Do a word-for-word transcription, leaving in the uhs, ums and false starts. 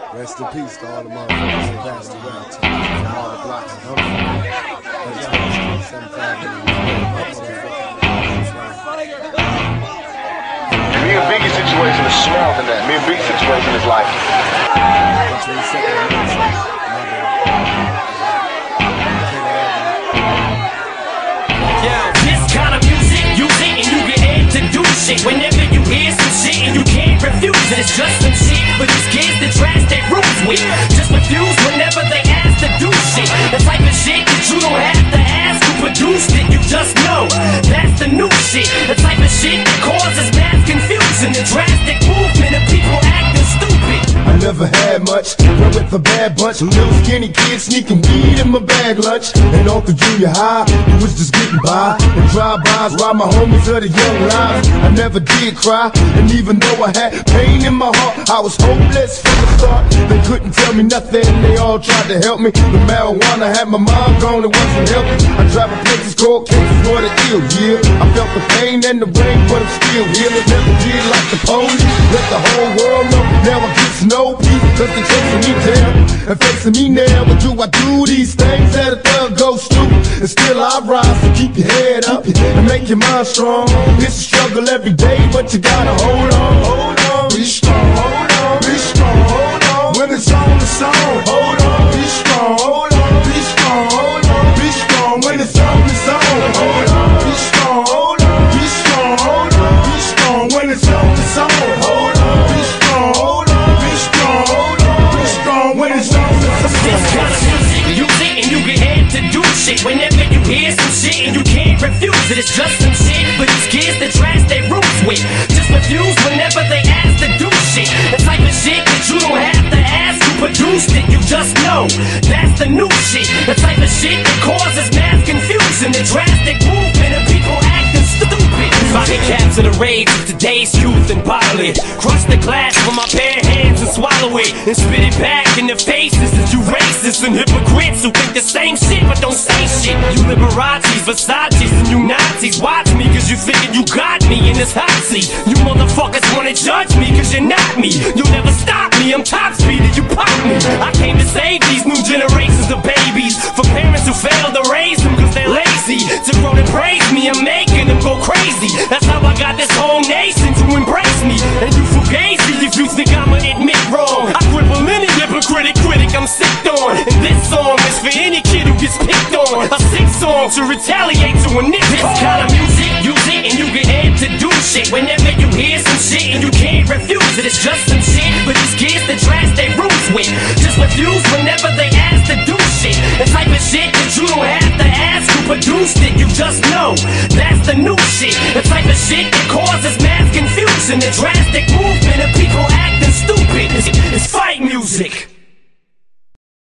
Rest in peace to all the motherfuckers that passed away. From all the blocks of Humphrey. Me and Biggie's situation is smaller than that. Me and Biggie's situation is like. Yeah, this kind of music, use it and you get introduced shit. Whenever you hear some shit and you can't refuse it, it's just some shit for these kids that trash their rooms with. Just refuse whenever they ask to do shit. The type of shit that you don't have to ask who produced it, you just know. That's the new shit. The type of shit that causes mass confusion. The drastic movement of people acting stupid. I never had much, went with a bad bunch. Little skinny kids sneaking weed in my bag lunch. And on the junior high, it was just getting by. And drive-bys while my homies of the young lives. I never did cry, and even though I had pain in my heart, I was hopeless from the start. They couldn't tell me nothing, they all tried to help me. The marijuana had my mind gone, it wasn't helping. I travel places, cold cases for the ill, yeah. I felt the pain and the rain, but I'm still healing. Never did like the police, let the whole world know. Now I get no peace, cause they chasing me down and facing me now. But do I do these things that a thug goes through? And still I rise, so keep your head up and make your mind strong. It's a struggle every day, but you gotta hold on, hold on. Be strong, hold on, be strong, hold on. When it's on, it's on, hold on. Be strong, hold on, be strong, hold on. Be strong, when it's on, it's on, hold on. Be strong, hold on, be strong, hold on. Be strong, when it's on, it's on, hold on. Be strong, hold on, be strong, hold on. Be strong, when it's on, it's on. This kind of music, use it and you get head to do shit. Whenever you hear some shit and you can't refuse it, it's just some shit for these kids that trash their rooms with. Just refuse whenever they ask to do shit. The type of shit that you don't have to ask who produced it, you just know. That's the new shit. The type of shit that causes mass confusion. The drastic movement of people acting stupid. Body capture the rage of today's youth and bottle it. Crush the glass with my bare hands and swallow it. And spit it back in the faces of you racists and hypocrites who think the same shit but don't say shit. You Liberatis, Versace's and you Nazis. Watch me cause you thinking you got me in this hot seat. You motherfuckers wanna judge me cause you're not me. You'll never stop me, I'm top speed and you pop me. I came to save these new generations of babies for parents who failed to raise them cause they're lazy. To grow and praise me, I'm making them go crazy. That's how I got this whole nation to embrace me. And you fugazi if you think I'ma admit wrong. I cripple any hypocritic critic I'm sick on. And this song is for any kid who gets picked on. A sick song to retaliate to a nigga. This kind of music, use it and you get head to do shit. Whenever you hear some shit and you can't refuse it, it's just some shit for these kids that trash their rooms with. Just refuse whenever they ask to do shit. The type of shit that you don't have to ask who produced it, you just know. That's the new shit. The type of shit that causes mass confusion. The drastic movement of people acting stupid. It's, it's fight music.